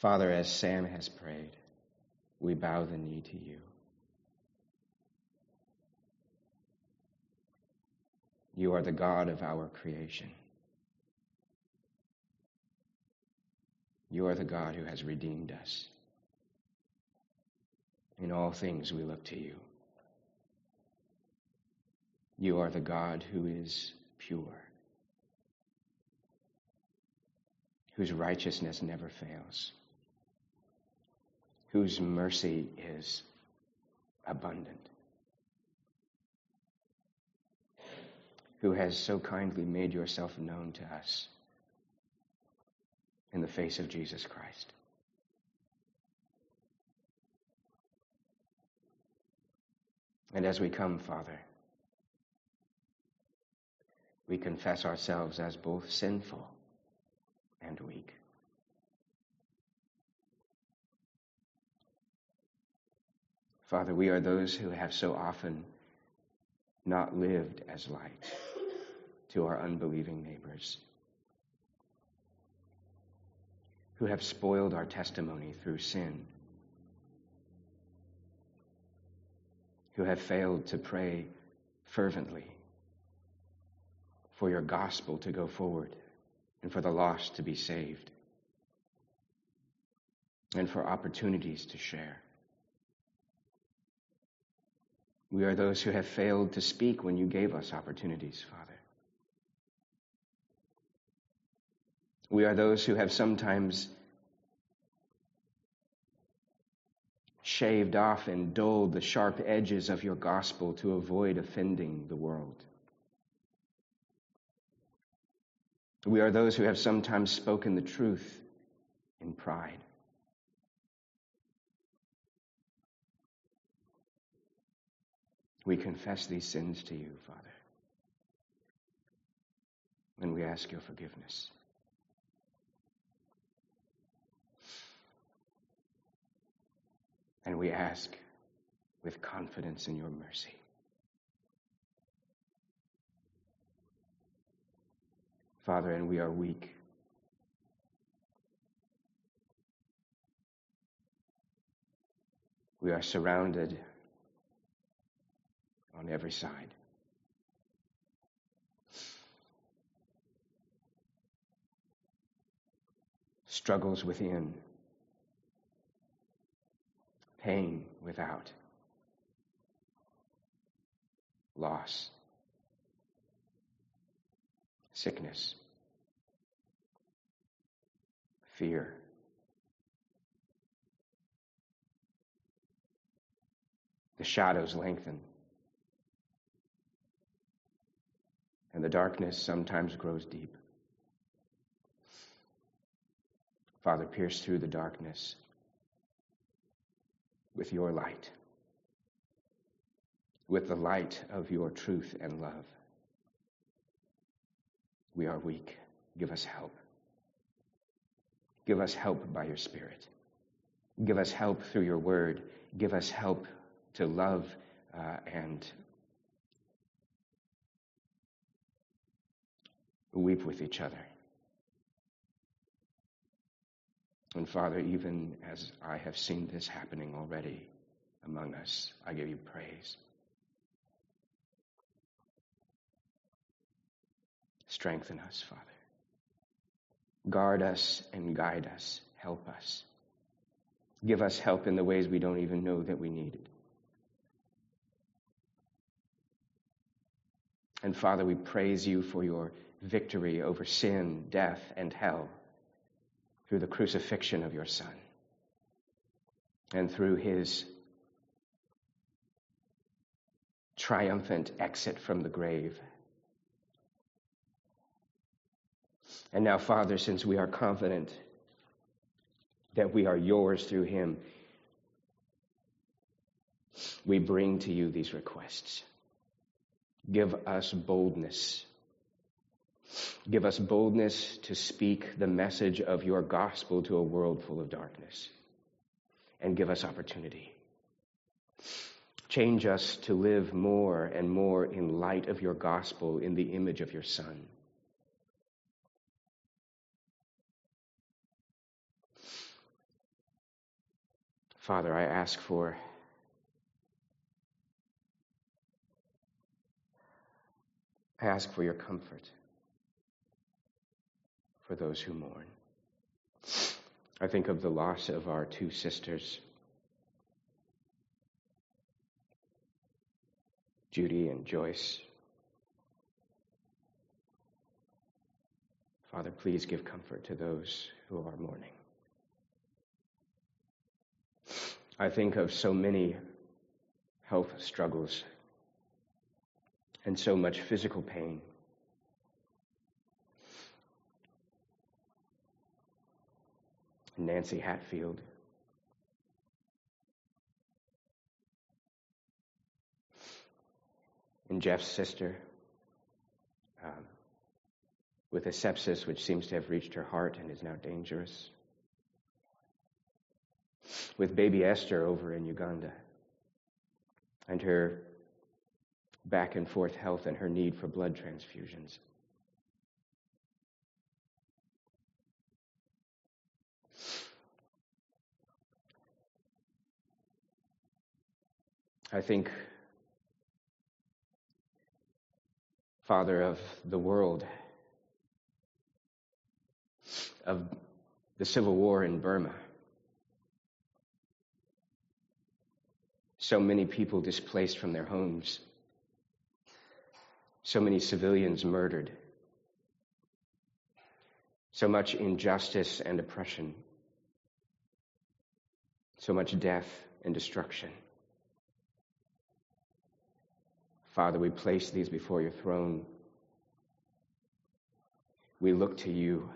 Father, as Sam has prayed, we bow the knee to you. You are the God of our creation. You are the God who has redeemed us. In all things we look to you. You are the God who is pure, whose righteousness never fails, whose mercy is abundant, who has so kindly made yourself known to us in the face of Jesus Christ. And as we come, Father, we confess ourselves as both sinful and weak. Father, we are those who have so often not lived as light to our unbelieving neighbors, who have spoiled our testimony through sin, who have failed to pray fervently for your gospel to go forward and for the lost to be saved and for opportunities to share. We are those who have failed to speak when you gave us opportunities, Father. We are those who have sometimes shaved off and dulled the sharp edges of your gospel to avoid offending the world. We are those who have sometimes spoken the truth in pride. We confess these sins to you, Father, and we ask your forgiveness. And we ask with confidence in your mercy. Father, and we are weak. We are surrounded on every side. Struggles within. Pain without. Loss. Sickness. Fear. The shadows lengthen. And the darkness sometimes grows deep. Father, pierce through the darkness with your light, with the light of your truth and love. We are weak. Give us help. Give us help by your Spirit. Give us help through your word. Give us help to love and weep with each other. And Father, even as I have seen this happening already among us, I give you praise. Strengthen us, Father. Guard us and guide us. Help us. Give us help in the ways we don't even know that we need it. And Father, we praise you for your victory over sin, death, and hell through the crucifixion of your Son and through his triumphant exit from the grave. And now, Father, since we are confident that we are yours through him, we bring to you these requests. Give us boldness. Give us boldness to speak the message of your gospel to a world full of darkness. And give us opportunity. Change us to live more and more in light of your gospel in the image of your Son. Father, I ask for your comfort for those who mourn. I think of the loss of our two sisters, Judy and Joyce. Father, please give comfort to those who are mourning. I think of so many health struggles and so much physical pain. Nancy Hatfield, and Jeff's sister, with a sepsis which seems to have reached her heart and is now dangerous. With baby Esther over in Uganda, and her back and forth health and her need for blood transfusions. I think, Father, of the world, of the civil war in Burma. So many people displaced from their homes. So many civilians murdered. So much injustice and oppression. So much death and destruction. Father, we place these before your throne. We look to you.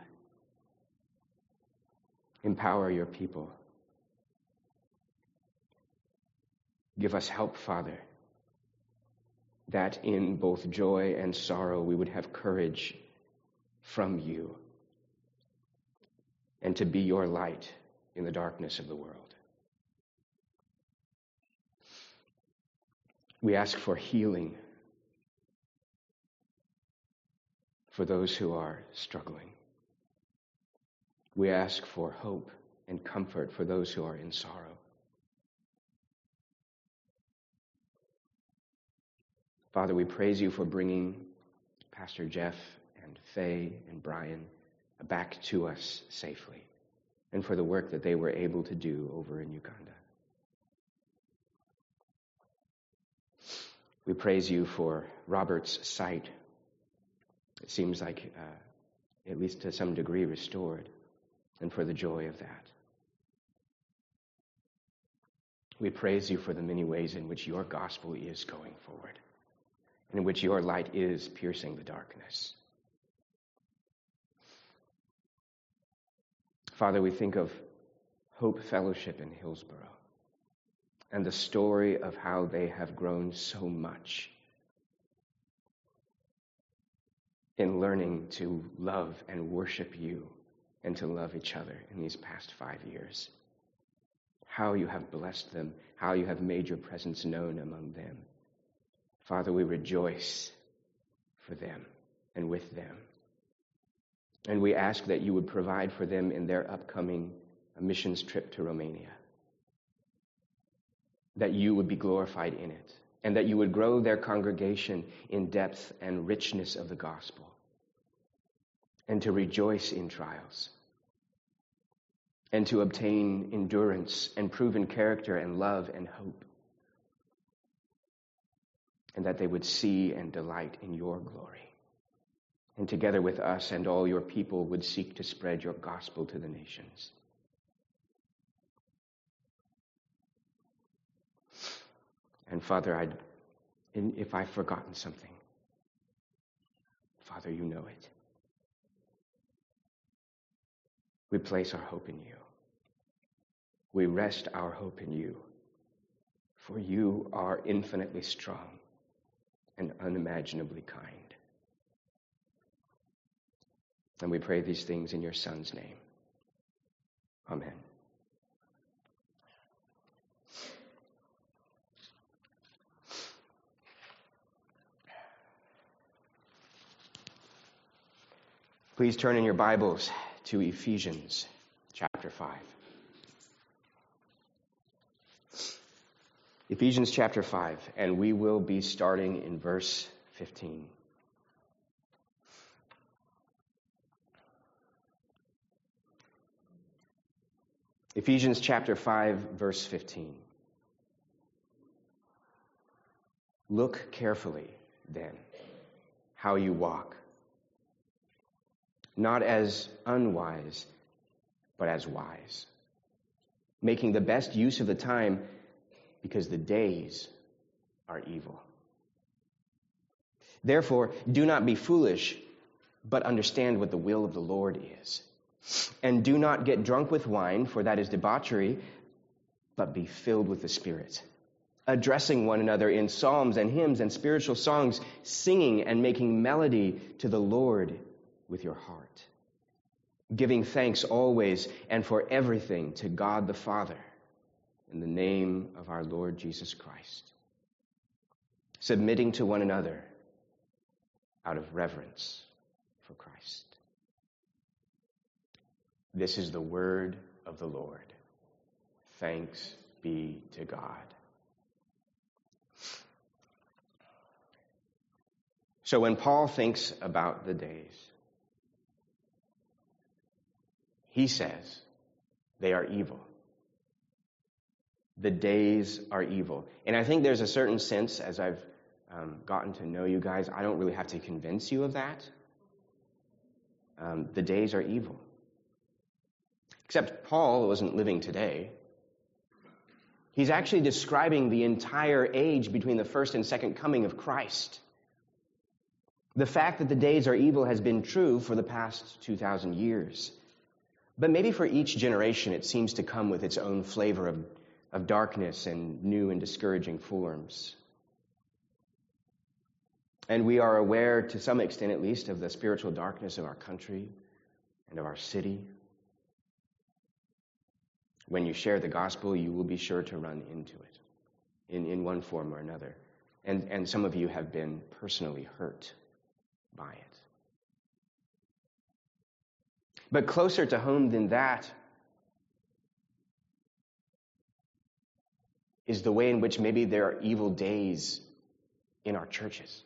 Empower your people. Give us help, Father, that in both joy and sorrow we would have courage from you and to be your light in the darkness of the world. We ask for healing for those who are struggling. We ask for hope and comfort for those who are in sorrow. Father, we praise you for bringing Pastor Jeff and Faye and Brian back to us safely, and for the work that they were able to do over in Uganda. We praise you for Robert's sight. It seems like, at least to some degree, restored, and for the joy of that. We praise you for the many ways in which your gospel is going forward, and in which your light is piercing the darkness. Father, we think of Hope Fellowship in Hillsborough and the story of how they have grown so much in learning to love and worship you and to love each other in these past 5 years. How you have blessed them, how you have made your presence known among them. Father, we rejoice for them and with them. And we ask that you would provide for them in their upcoming missions trip to Romania. That you would be glorified in it, and that you would grow their congregation in depth and richness of the gospel, and to rejoice in trials, and to obtain endurance and proven character and love and hope, and that they would see and delight in your glory, and together with us and all your people would seek to spread your gospel to the nations. And Father, if I've forgotten something, Father, you know it. We place our hope in you. We rest our hope in you, for you are infinitely strong and unimaginably kind. And we pray these things in your Son's name. Amen. Please turn in your Bibles to Ephesians chapter 5. Ephesians chapter 5, and we will be starting in verse 15. Ephesians chapter 5, verse 15. Look carefully, then, how you walk, not as unwise, but as wise, making the best use of the time, because the days are evil. Therefore, do not be foolish, but understand what the will of the Lord is. And do not get drunk with wine, for that is debauchery, but be filled with the Spirit, addressing one another in psalms and hymns and spiritual songs, singing and making melody to the Lord with your heart, giving thanks always and for everything to God the Father, in the name of our Lord Jesus Christ, submitting to one another out of reverence for Christ. This is the word of the Lord. Thanks be to God. So when Paul thinks about the days, he says they are evil. The days are evil. And I think there's a certain sense, as I've gotten to know you guys, I don't really have to convince you of that. The days are evil. Except Paul wasn't living today. He's actually describing the entire age between the first and second coming of Christ. The fact that the days are evil has been true for the past 2,000 years. But maybe for each generation it seems to come with its own flavor of darkness and new and discouraging forms. And we are aware, to some extent at least, of the spiritual darkness of our country and of our city. When you share the gospel, you will be sure to run into it in one form or another. And some of you have been personally hurt by it. But closer to home than that is the way in which maybe there are evil days in our churches.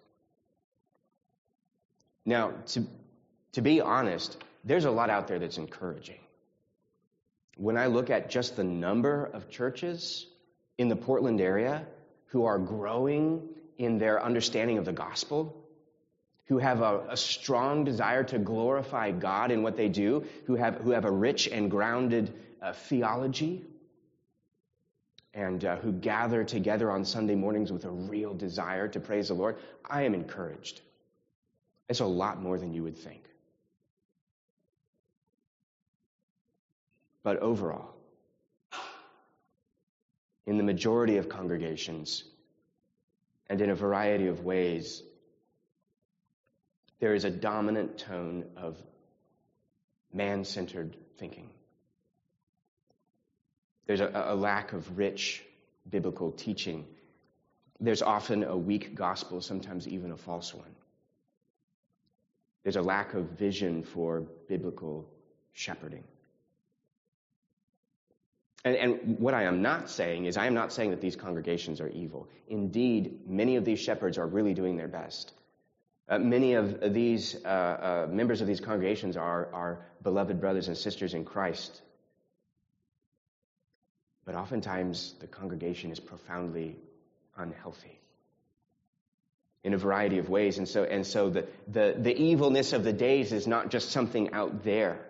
Now, to be honest, there's a lot out there that's encouraging. When I look at just the number of churches in the Portland area who are growing in their understanding of the gospel, who have a strong desire to glorify God in what they do, who have a rich and grounded theology, and who gather together on Sunday mornings with a real desire to praise the Lord, I am encouraged. It's a lot more than you would think. But overall, in the majority of congregations, and in a variety of ways, there is a dominant tone of man-centered thinking. There's a lack of rich biblical teaching. There's often a weak gospel, sometimes even a false one. There's a lack of vision for biblical shepherding. And what I am not saying is, I am not saying that these congregations are evil. Indeed, many of these shepherds are really doing their best. Many of these members of these congregations are beloved brothers and sisters in Christ. But oftentimes, the congregation is profoundly unhealthy in a variety of ways. And so the evilness of the days is not just something out there.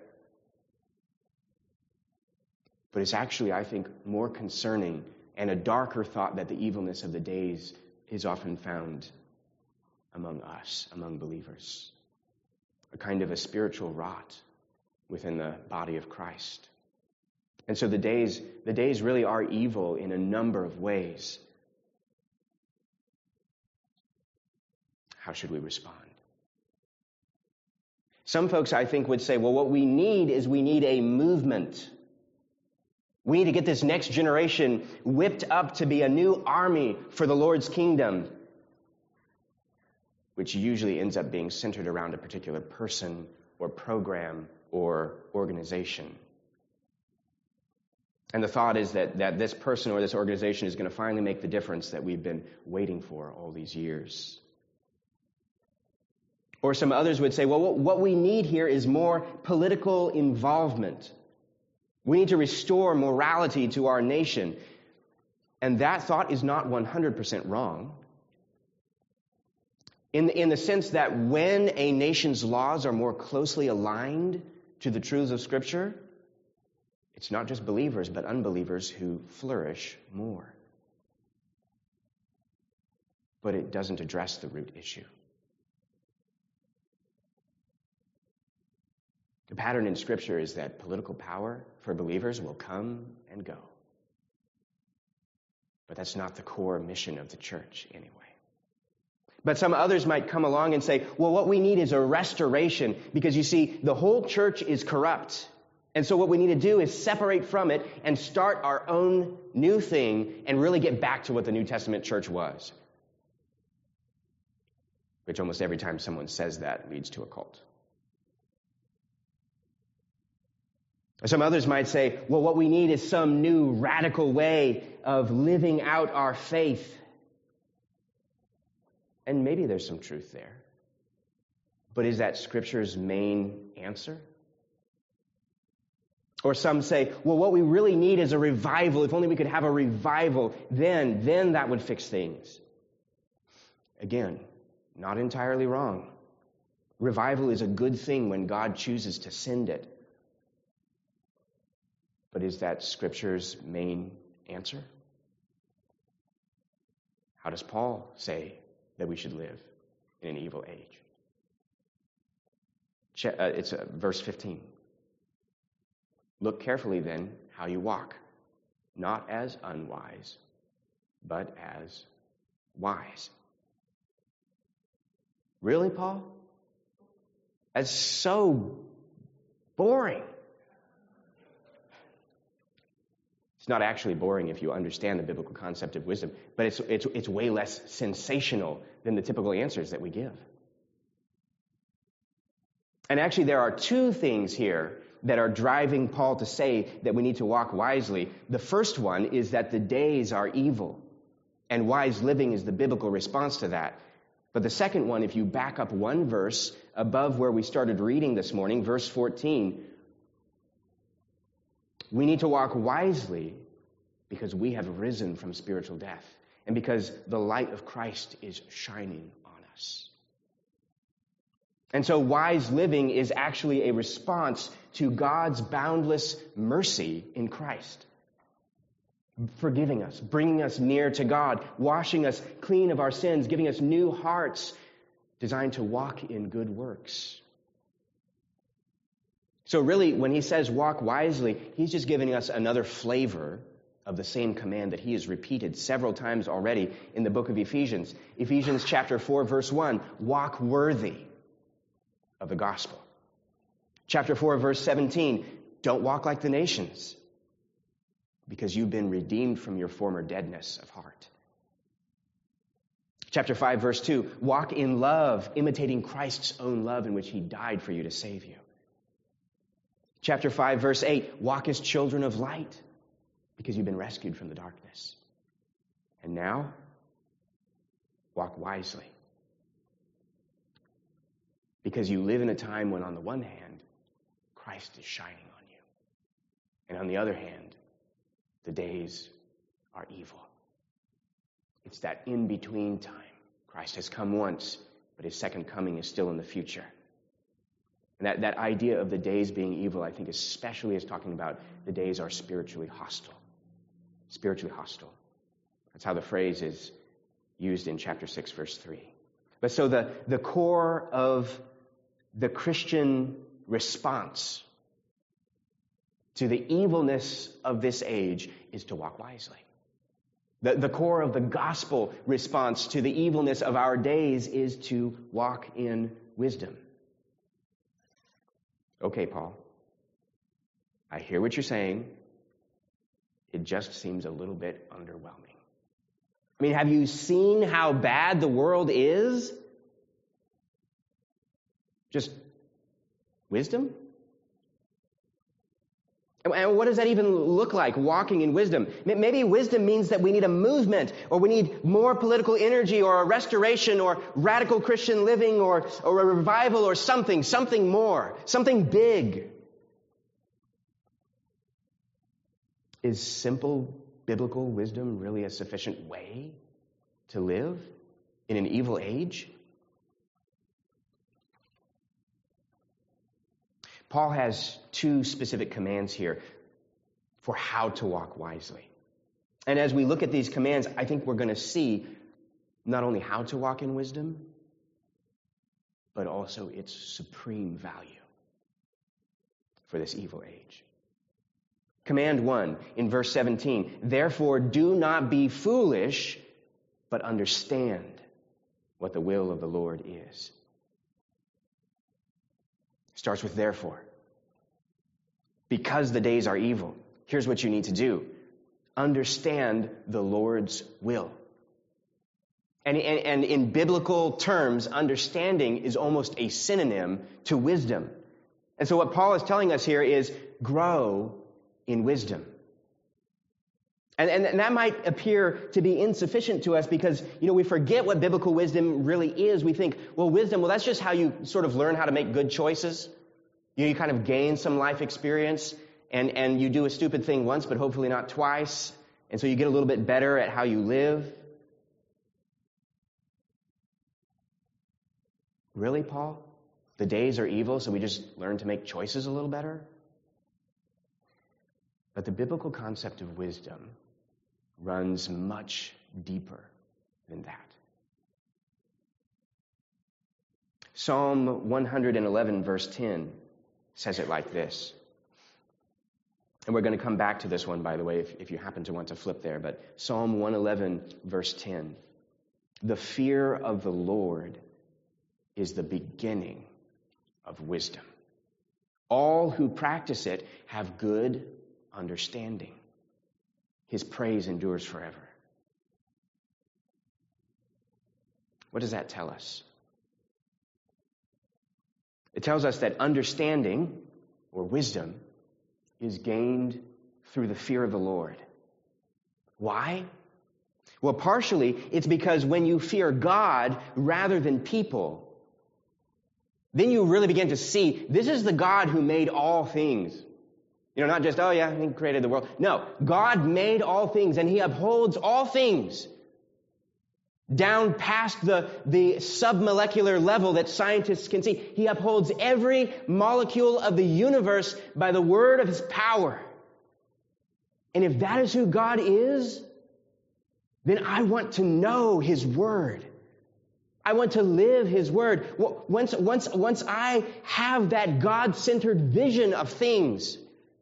But it's actually, I think, more concerning and a darker thought that the evilness of the days is often found among us, among believers. A kind of a spiritual rot within the body of Christ. And so the days really are evil in a number of ways. How should we respond? Some folks, I think, would say, well, what we need a movement. We need to get this next generation whipped up to be a new army for the Lord's kingdom, which usually ends up being centered around a particular person or program or organization. And the thought is that this person or this organization is going to finally make the difference that we've been waiting for all these years. Or some others would say, well, what we need here is more political involvement. We need to restore morality to our nation. And that thought is not 100% wrong. In the sense that when a nation's laws are more closely aligned to the truths of Scripture, it's not just believers, but unbelievers who flourish more. But it doesn't address the root issue. The pattern in Scripture is that political power for believers will come and go. But that's not the core mission of the church anyway. But some others might come along and say, well, what we need is a restoration because you see, the whole church is corrupt. And so what we need to do is separate from it and start our own new thing and really get back to what the New Testament church was. Which almost every time someone says that leads to a cult. Some others might say, well, what we need is some new radical way of living out our faith. And maybe there's some truth there. But is that Scripture's main answer? Or some say, well, what we really need is a revival. If only we could have a revival, then that would fix things. Again, not entirely wrong. Revival is a good thing when God chooses to send it. But is that Scripture's main answer? How does Paul say that we should live in an evil age? It's verse 15. Look carefully then how you walk, not as unwise, but as wise. Really, Paul? That's so boring. It's not actually boring if you understand the biblical concept of wisdom, but it's way less sensational than the typical answers that we give. And actually, there are two things here that are driving Paul to say that we need to walk wisely. The first one is that the days are evil, and wise living is the biblical response to that. But the second one, if you back up one verse above where we started reading this morning, verse 14, we need to walk wisely because we have risen from spiritual death and because the light of Christ is shining on us. And so wise living is actually a response to God's boundless mercy in Christ, forgiving us, bringing us near to God, washing us clean of our sins, giving us new hearts designed to walk in good works. So really, when he says walk wisely, he's just giving us another flavor of the same command that he has repeated several times already in the book of Ephesians. Ephesians chapter 4, verse 1, walk worthy of the gospel. Chapter 4, verse 17, don't walk like the nations because you've been redeemed from your former deadness of heart. Chapter 5, verse 2, walk in love, imitating Christ's own love in which he died for you to save you. Chapter 5, verse 8, walk as children of light because you've been rescued from the darkness. And now, walk wisely because you live in a time when on the one hand, Christ is shining on you. And on the other hand, the days are evil. It's that in-between time. Christ has come once, but his second coming is still in the future. And that idea of the days being evil, I think, especially is talking about the days are spiritually hostile. Spiritually hostile. That's how the phrase is used in chapter 6, verse 3. But so the core of the Christian response to the evilness of this age is to walk wisely. The core of the gospel response to the evilness of our days is to walk in wisdom. Okay, Paul, I hear what you're saying. It just seems a little bit underwhelming. I mean, have you seen how bad the world is? Just wisdom? And what does that even look like, walking in wisdom? Maybe wisdom means that we need a movement, or we need more political energy, or a restoration, or radical Christian living, or a revival, or something more, something big. Is simple biblical wisdom really a sufficient way to live in an evil age? Paul has two specific commands here for how to walk wisely. And as we look at these commands, I think we're going to see not only how to walk in wisdom, but also its supreme value for this evil age. Command 1 in verse 17, therefore do not be foolish, but understand what the will of the Lord is. Starts with therefore. Because the days are evil, here's what you need to do. Understand the Lord's will. And in biblical terms, understanding is almost a synonym to wisdom. And so what Paul is telling us here is grow in wisdom. And that might appear to be insufficient to us because, we forget what biblical wisdom really is. We think, wisdom, that's just how you sort of learn how to make good choices. You kind of gain some life experience and you do a stupid thing once, but hopefully not twice. And so you get a little bit better at how you live. Really, Paul? The days are evil, so we just learn to make choices a little better? But the biblical concept of wisdom runs much deeper than that. Psalm 111, verse 10, says it like this. And we're going to come back to this one, by the way, if you happen to want to flip there. But Psalm 111, verse 10. The fear of the Lord is the beginning of wisdom. All who practice it have good understanding. His praise endures forever. What does that tell us? It tells us that understanding, or wisdom, is gained through the fear of the Lord. Why? Well, partially, it's because when you fear God rather than people, then you really begin to see this is the God who made all things. Not just, he created the world. No, God made all things, and he upholds all things down past the submolecular level that scientists can see. He upholds every molecule of the universe by the word of his power. And if that is who God is, then I want to know his word. I want to live his word. Once I have that God-centered vision of things,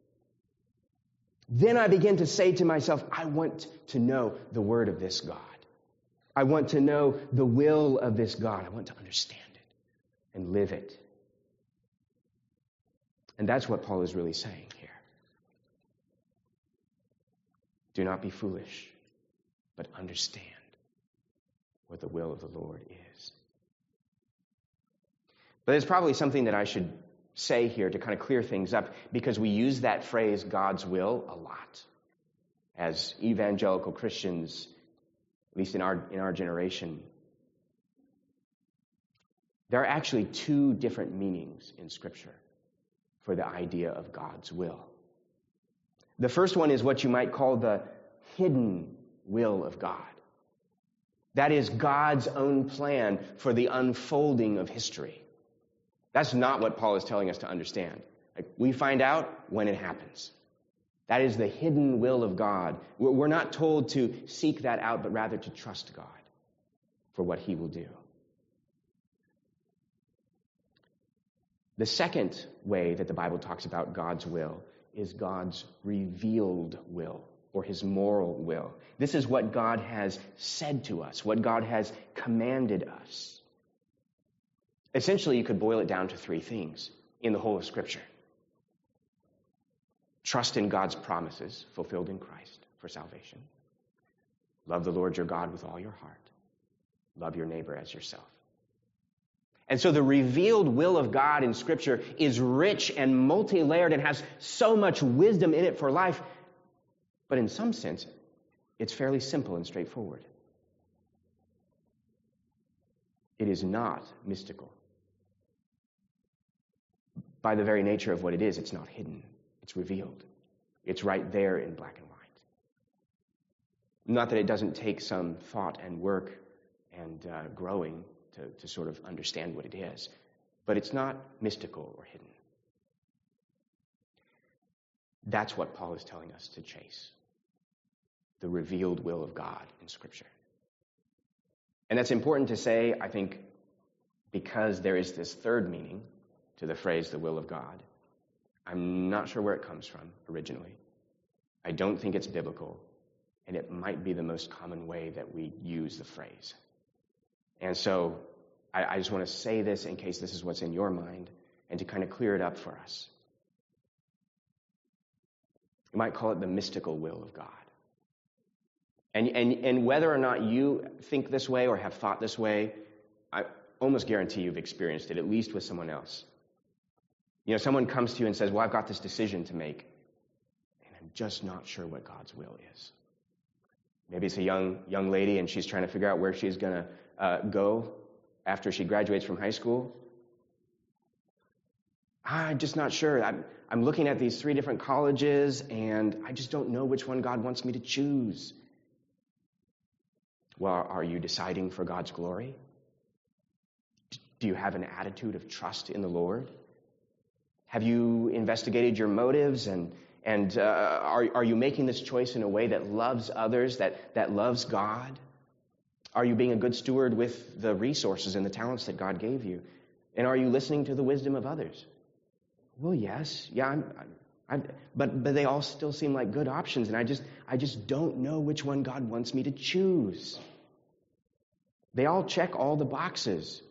then I begin to say to myself, I want to know the word of this God. I want to know the will of this God. I want to understand it and live it. And that's what Paul is really saying here. Do not be foolish, but understand what the will of the Lord is. But there's probably something that I should say here to kind of clear things up, because we use that phrase, God's will, a lot. As evangelical Christians, at least in our generation, there are actually two different meanings in Scripture for the idea of God's will. The first one is what you might call the hidden will of God. That is God's own plan for the unfolding of history. That's not what Paul is telling us to understand. We find out when it happens. That is the hidden will of God. We're not told to seek that out, but rather to trust God for what he will do. The second way that the Bible talks about God's will is God's revealed will, or his moral will. This is what God has said to us, what God has commanded us. Essentially, you could boil it down to three things in the whole of Scripture. Trust in God's promises fulfilled in Christ for salvation. Love the Lord your God with all your heart. Love your neighbor as yourself. And so the revealed will of God in Scripture is rich and multi-layered and has so much wisdom in it for life. But in some sense, it's fairly simple and straightforward. It is not mystical. By the very nature of what it is, it's not hidden. It's revealed. It's right there in black and white. Not that it doesn't take some thought and work and growing to sort of understand what it is, but it's not mystical or hidden. That's what Paul is telling us to chase. The revealed will of God in Scripture. And that's important to say, I think, because there is this third meaning to the phrase, the will of God. I'm not sure where it comes from originally. I don't think it's biblical, and it might be the most common way that we use the phrase. And so I just want to say this in case this is what's in your mind, and to kind of clear it up for us. You might call it the mystical will of God. And whether or not you think this way or have thought this way, I almost guarantee you've experienced it, at least with someone else. You know, someone comes to you and says, well, I've got this decision to make, and I'm just not sure what God's will is. Maybe it's a young lady, and she's trying to figure out where she's going to go after she graduates from high school. I'm just not sure. I'm looking at these 3 different colleges, and I just don't know which one God wants me to choose. Well, are you deciding for God's glory? Do you have an attitude of trust in the Lord? Have you investigated your motives, and are you making this choice in a way that loves others, that loves God? Are you being a good steward with the resources and the talents that God gave you? And are you listening to the wisdom of others? Well, yes. Yeah, but they all still seem like good options, and I just don't know which one God wants me to choose. They all check all the boxes.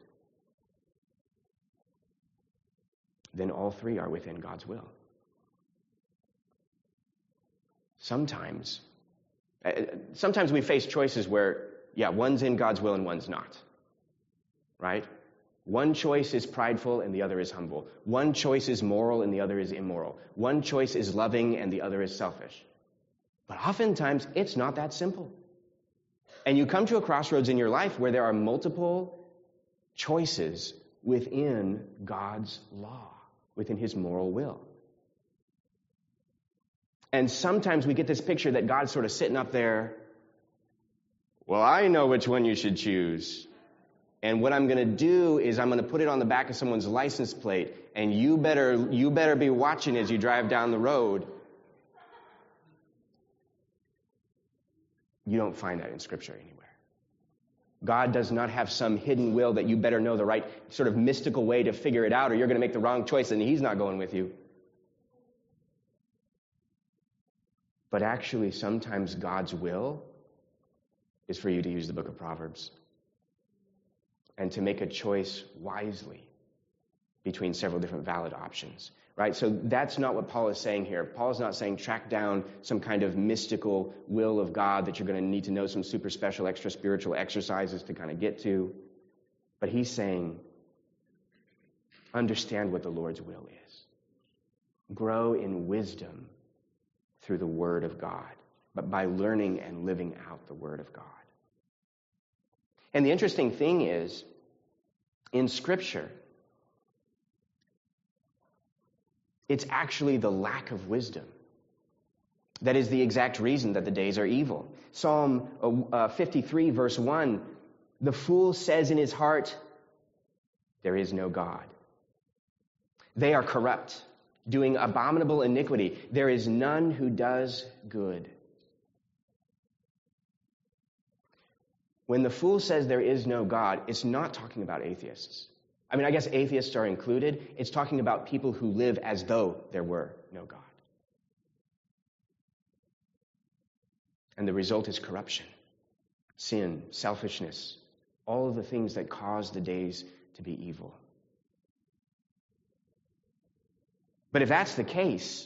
Then all 3 are within God's will. Sometimes we face choices where, one's in God's will and one's not. Right? One choice is prideful and the other is humble. One choice is moral and the other is immoral. One choice is loving and the other is selfish. But oftentimes, it's not that simple. And you come to a crossroads in your life where there are multiple choices within God's law, within His moral will. And sometimes we get this picture that God's sort of sitting up there, well, I know which one you should choose. And what I'm going to do is I'm going to put it on the back of someone's license plate, and you better be watching as you drive down the road. You don't find that in Scripture anywhere. God does not have some hidden will that you better know the right sort of mystical way to figure it out, or you're going to make the wrong choice and He's not going with you. But actually, sometimes God's will is for you to use the book of Proverbs and to make a choice wisely between several different valid options. Right? So that's not what Paul is saying here. Paul is not saying track down some kind of mystical will of God that you're going to need to know some super special, extra spiritual exercises to kind of get to. But he's saying, understand what the Lord's will is. Grow in wisdom through the Word of God, but by learning and living out the Word of God. And the interesting thing is, in Scripture, it's actually the lack of wisdom that is the exact reason that the days are evil. Psalm 53, verse 1, the fool says in his heart, there is no God. They are corrupt, doing abominable iniquity. There is none who does good. When the fool says there is no God, it's not talking about atheists. I mean, I guess atheists are included. It's talking about people who live as though there were no God. And the result is corruption, sin, selfishness, all of the things that cause the days to be evil. But if that's the case,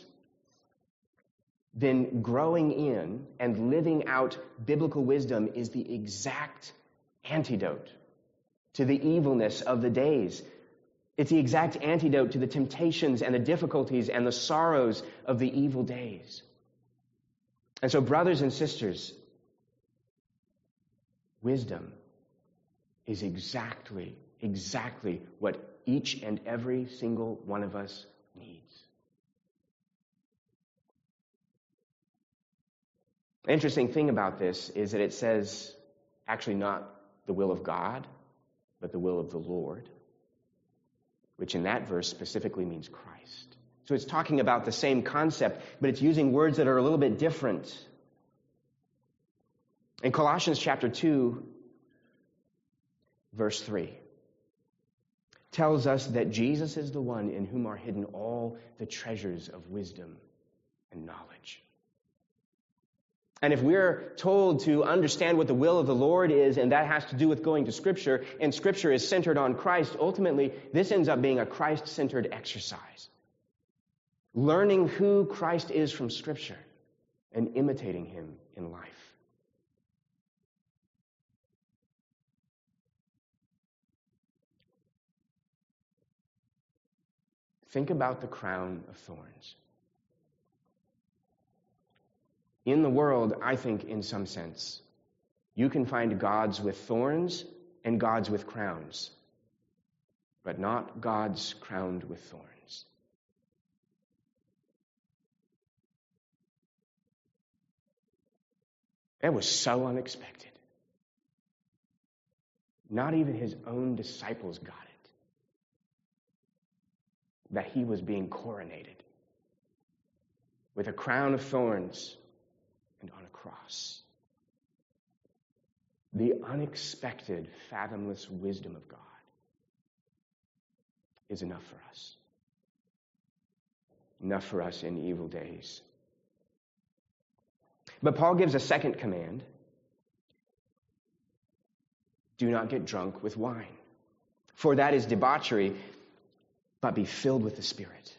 then growing in and living out biblical wisdom is the exact antidote to the evilness of the days. It's the exact antidote to the temptations and the difficulties and the sorrows of the evil days. And so, brothers and sisters, wisdom is exactly what each and every single one of us needs. The interesting thing about this is that it says actually not the will of God, but the will of the Lord, which in that verse specifically means Christ. So it's talking about the same concept, but it's using words that are a little bit different. In Colossians chapter 2, verse 3, tells us that Jesus is the one in whom are hidden all the treasures of wisdom and knowledge. And if we're told to understand what the will of the Lord is, and that has to do with going to Scripture, and Scripture is centered on Christ, ultimately, this ends up being a Christ-centered exercise. Learning who Christ is from Scripture and imitating him in life. Think about the crown of thorns. In the world, I think, in some sense, you can find gods with thorns and gods with crowns, but not gods crowned with thorns. That was so unexpected. Not even his own disciples got it, that he was being coronated with a crown of thorns and on a cross. The unexpected, fathomless wisdom of God is enough for us. Enough for us in evil days. But Paul gives a second command. Do not get drunk with wine, for that is debauchery, but be filled with the Spirit.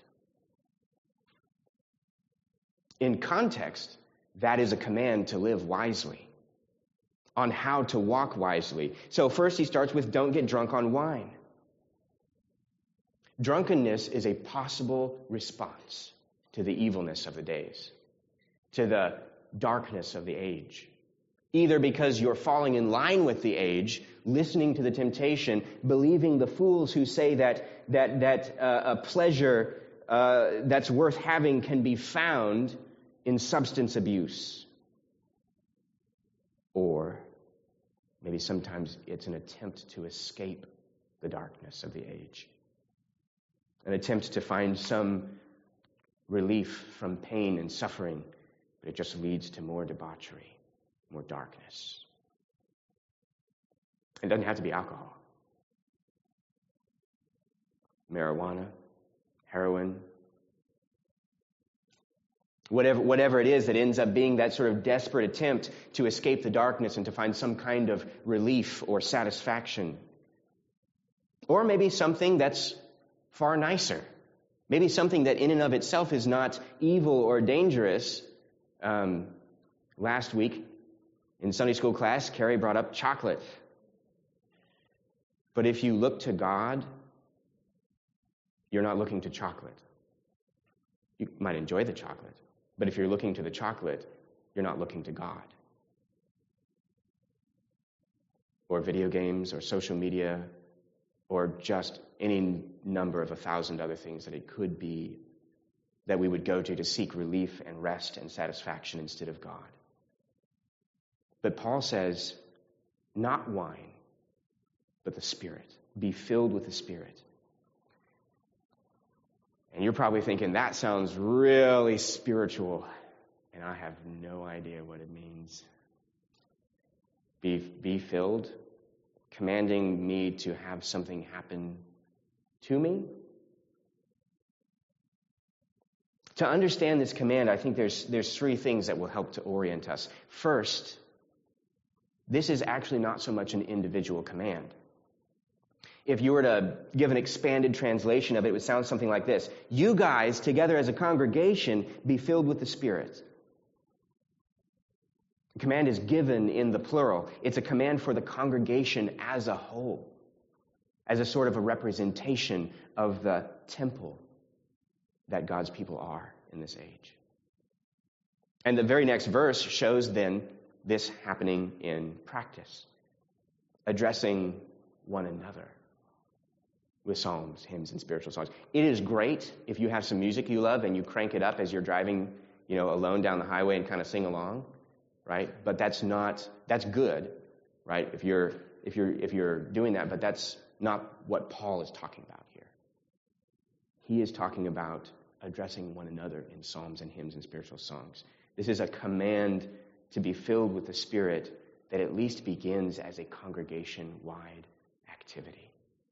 In context, that is a command to live wisely, on how to walk wisely. So first he starts with don't get drunk on wine. Drunkenness is a possible response to the evilness of the days, to the darkness of the age. Either because you're falling in line with the age, listening to the temptation, believing the fools who say that a pleasure that's worth having can be found in substance abuse. Or maybe sometimes it's an attempt to escape the darkness of the age. An attempt to find some relief from pain and suffering, but it just leads to more debauchery, more darkness. It doesn't have to be alcohol. Marijuana, heroin, whatever it is that ends up being that sort of desperate attempt to escape the darkness and to find some kind of relief or satisfaction. Or maybe something that's far nicer. Maybe something that in and of itself is not evil or dangerous. Last week in Sunday school class, Carrie brought up chocolate. But if you look to God, you're not looking to chocolate. You might enjoy the chocolate, but if you're looking to the chocolate, you're not looking to God. Or video games, or social media, or just any number of 1,000 other things that it could be that we would go to seek relief and rest and satisfaction instead of God. But Paul says, not wine, but the Spirit. Be filled with the Spirit. And you're probably thinking, that sounds really spiritual, and I have no idea what it means. Be filled, commanding me to have something happen to me? To understand this command, I think there's three things that will help to orient us. First, this is actually not so much an individual command. If you were to give an expanded translation of it, it would sound something like this. You guys, together as a congregation, be filled with the Spirit. The command is given in the plural. It's a command for the congregation as a whole. as a sort of a representation of the temple that God's people are in this age. And the very next verse shows then this happening in practice, addressing one another with psalms, hymns, and spiritual songs. It is great if you have some music you love and you crank it up as you're driving, alone down the highway and kind of sing along, right? But that's good, right? If you're doing that, but that's not what Paul is talking about here. He is talking about addressing one another in psalms and hymns and spiritual songs. This is a command to be filled with the Spirit that at least begins as a congregation-wide activity.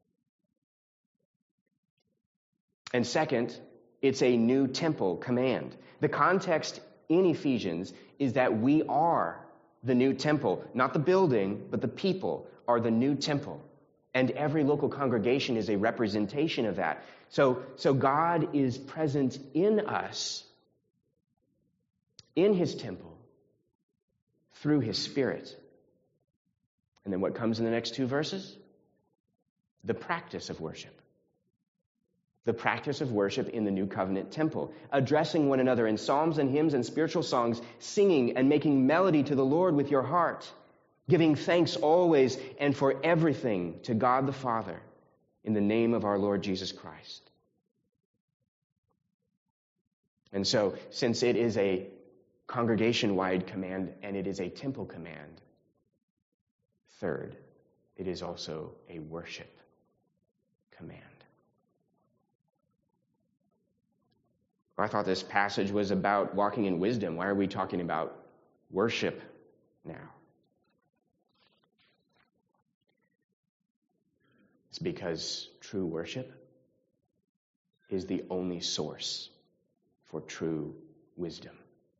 And second, it's a new temple command. The context in Ephesians is that we are the new temple. Not the building, but the people are the new temple. And every local congregation is a representation of that. So God is present in us, in His temple, through His Spirit. And then what comes in the next two verses? The practice of worship. The practice of worship in the New Covenant temple, addressing one another in psalms and hymns and spiritual songs, singing and making melody to the Lord with your heart, giving thanks always and for everything to God the Father in the name of our Lord Jesus Christ. And so, since it is a congregation-wide command and it is a temple command, third, it is also a worship command. I thought this passage was about walking in wisdom. Why are we talking about worship now? It's because true worship is the only source for true wisdom.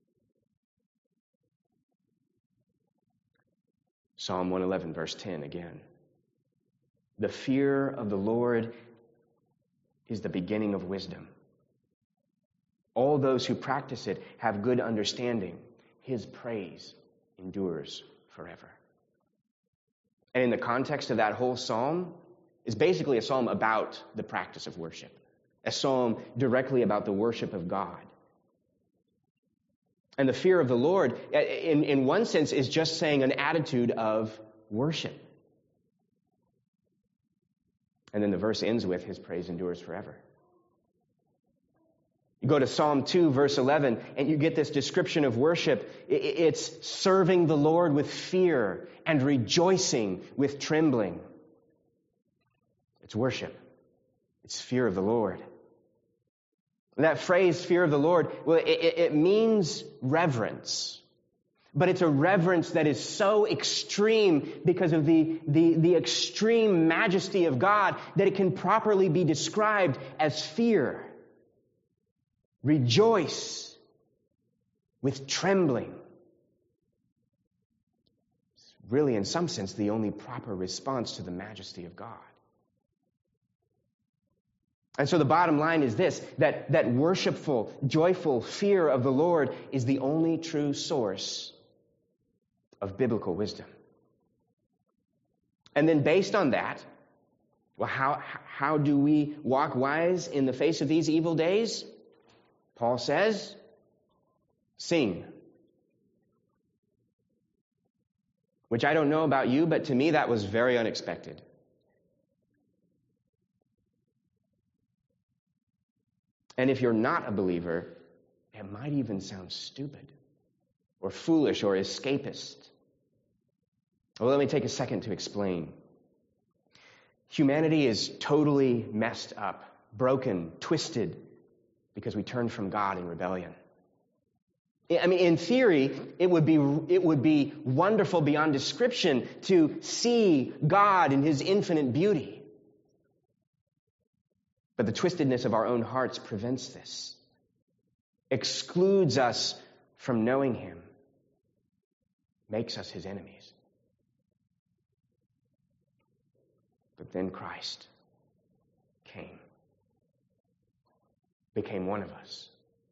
Psalm 111, verse 10 again. The fear of the Lord is the beginning of wisdom. All those who practice it have good understanding. His praise endures forever. And in the context of that whole psalm, is basically a psalm about the practice of worship. A psalm directly about the worship of God. And the fear of the Lord, in one sense, is just saying an attitude of worship. And then the verse ends with, His praise endures forever. You go to Psalm 2, verse 11, and you get this description of worship. It's serving the Lord with fear and rejoicing with trembling. It's worship. It's fear of the Lord. And that phrase, fear of the Lord, well, it means reverence. But it's a reverence that is so extreme because of the extreme majesty of God that it can properly be described as fear. Rejoice with trembling. It's really, in some sense, the only proper response to the majesty of God. And so the bottom line is this, that worshipful, joyful fear of the Lord is the only true source of biblical wisdom. And then based on that, well, how do we walk wise in the face of these evil days? Paul says, sing. Which I don't know about you, but to me that was very unexpected. And if you're not a believer, it might even sound stupid or foolish or escapist. Well, let me take a second to explain. Humanity is totally messed up, broken, twisted, because we turned from God in rebellion. I mean, in theory, it would be wonderful beyond description to see God in His infinite beauty. But the twistedness of our own hearts prevents this, excludes us from knowing Him, makes us His enemies. But then Christ came, became one of us,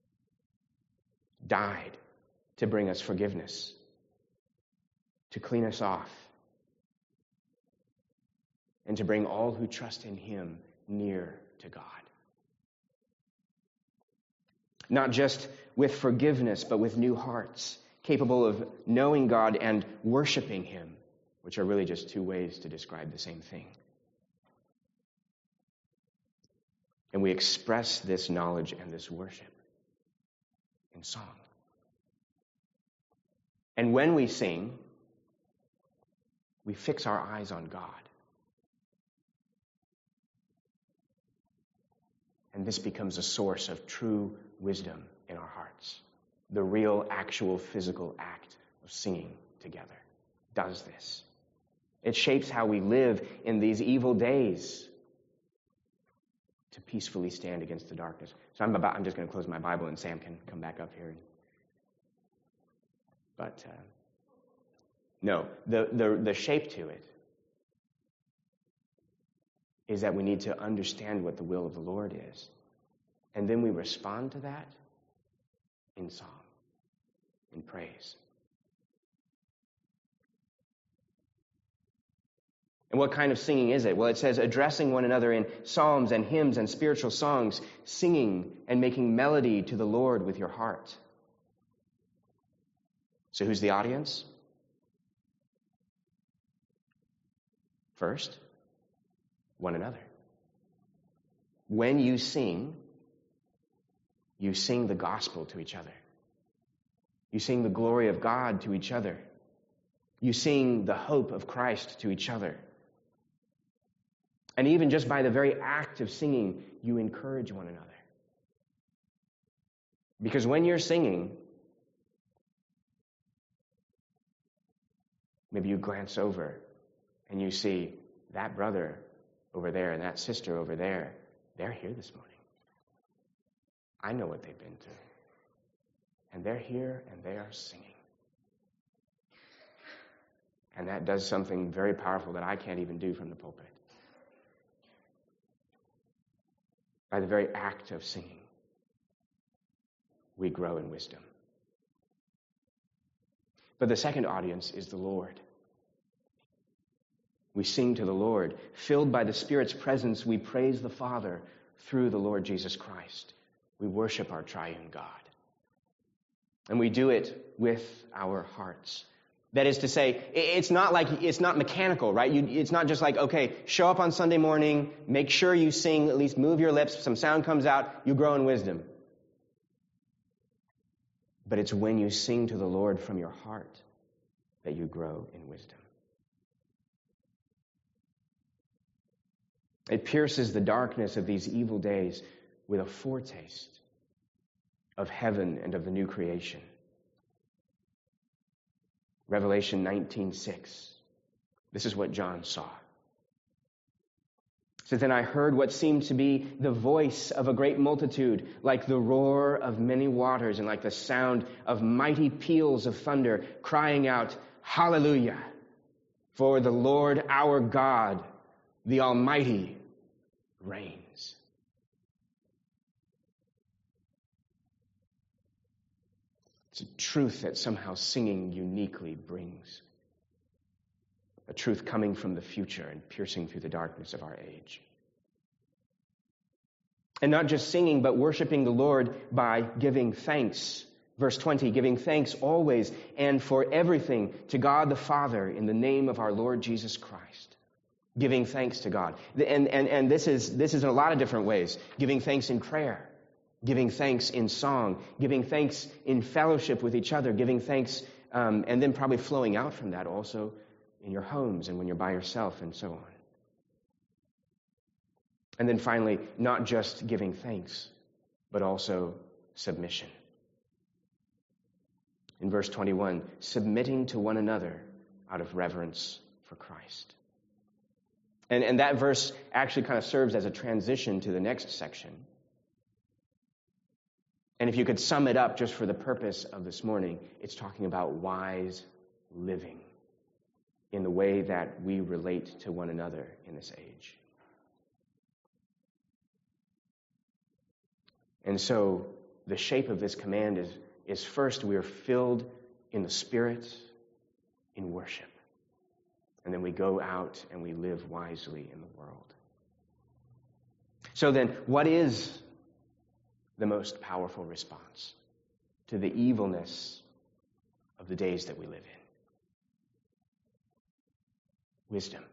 died to bring us forgiveness, to clean us off, and to bring all who trust in him near to God. Not just with forgiveness, but with new hearts, capable of knowing God and worshiping him, which are really just two ways to describe the same thing. And we express this knowledge and this worship in song. And when we sing, we fix our eyes on God. And this becomes a source of true wisdom in our hearts. The real, actual, physical act of singing together does this. It shapes how we live in these evil days to peacefully stand against the darkness. So I'm just going to close my Bible and Sam can come back up here. But no, the shape to it is that we need to understand what the will of the Lord is. And then we respond to that in song, in praise. And what kind of singing is it? Well, it says addressing one another in psalms and hymns and spiritual songs, singing and making melody to the Lord with your heart. So who's the audience? First, one another. When you sing the gospel to each other. You sing the glory of God to each other. You sing the hope of Christ to each other. And even just by the very act of singing, you encourage one another. Because when you're singing, maybe you glance over and you see that brother over there and that sister over there. They're here this morning. I know what they've been through. And they're here and they are singing. And that does something very powerful that I can't even do from the pulpit. By the very act of singing, we grow in wisdom. But the second audience is the Lord. We sing to the Lord. Filled by the Spirit's presence, we praise the Father through the Lord Jesus Christ. We worship our triune God. And we do it with our hearts. That is to say, it's not mechanical, right? It's not just like, okay, show up on Sunday morning, make sure you sing, at least move your lips, some sound comes out, you grow in wisdom. But it's when you sing to the Lord from your heart that you grow in wisdom. It pierces the darkness of these evil days with a foretaste of heaven and of the new creation. Revelation 19:6. This is what John saw. It says, "Then I heard what seemed to be the voice of a great multitude, like the roar of many waters and like the sound of mighty peals of thunder, crying out, 'Hallelujah! For the Lord our God, the Almighty, reigns.'" It's a truth that somehow singing uniquely brings. A truth coming from the future and piercing through the darkness of our age. And not just singing, but worshiping the Lord by giving thanks. Verse 20, giving thanks always and for everything to God the Father in the name of our Lord Jesus Christ. Giving thanks to God. And this is in a lot of different ways. Giving thanks in prayer. Giving thanks in song, giving thanks in fellowship with each other, giving thanks, and then probably flowing out from that also in your homes and when you're by yourself and so on. And then finally, not just giving thanks, but also submission. In verse 21, submitting to one another out of reverence for Christ. And that verse actually kind of serves as a transition to the next section. And if you could sum it up just for the purpose of this morning, it's talking about wise living in the way that we relate to one another in this age. And so the shape of this command is first we are filled in the Spirit in worship. And then we go out and we live wisely in the world. So then, what is the most powerful response to the evilness of the days that we live in? Wisdom.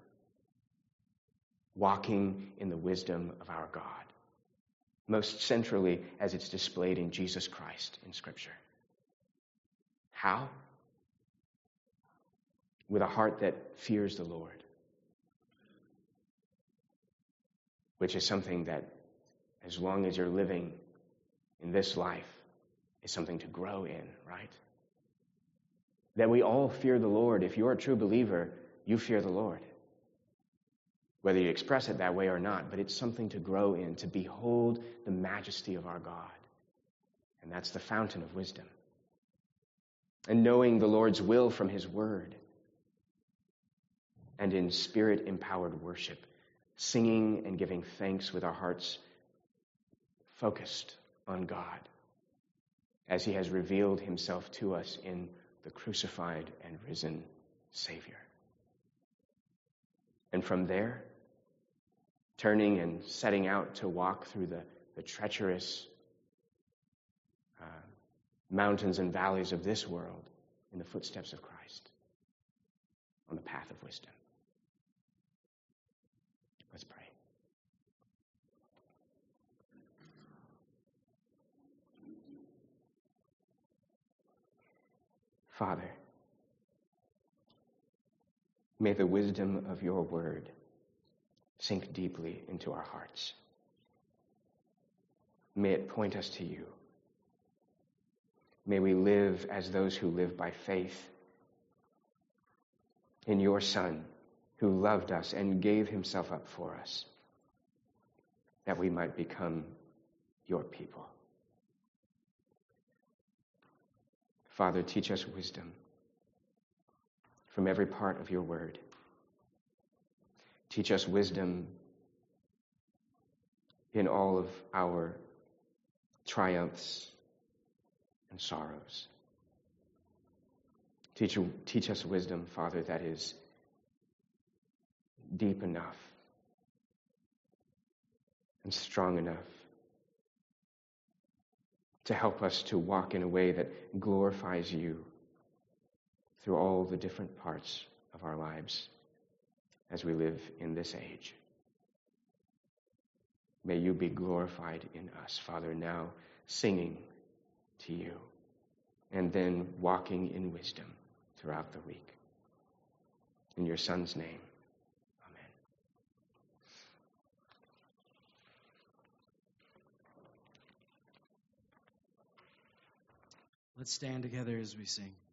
Walking in the wisdom of our God. Most centrally, as it's displayed in Jesus Christ in Scripture. How? With a heart that fears the Lord. Which is something that, as long as you're living in this life, is something to grow in, right? That we all fear the Lord. If you're a true believer, you fear the Lord. Whether you express it that way or not, but it's something to grow in, to behold the majesty of our God. And that's the fountain of wisdom. And knowing the Lord's will from His Word. And in Spirit-empowered worship, singing and giving thanks with our hearts focused on God as He has revealed Himself to us in the crucified and risen Savior. And from there, turning and setting out to walk through the treacherous mountains and valleys of this world in the footsteps of Christ, on the path of wisdom. Let's pray. Father, may the wisdom of your word sink deeply into our hearts. May it point us to you. May we live as those who live by faith in your Son, who loved us and gave himself up for us, that we might become your people. Father, teach us wisdom from every part of your word. Teach us wisdom in all of our triumphs and sorrows. Teach us wisdom, Father, that is deep enough and strong enough to help us to walk in a way that glorifies you through all the different parts of our lives as we live in this age. May you be glorified in us, Father, now singing to you and then walking in wisdom throughout the week. In your Son's name, amen. Let's stand together as we sing.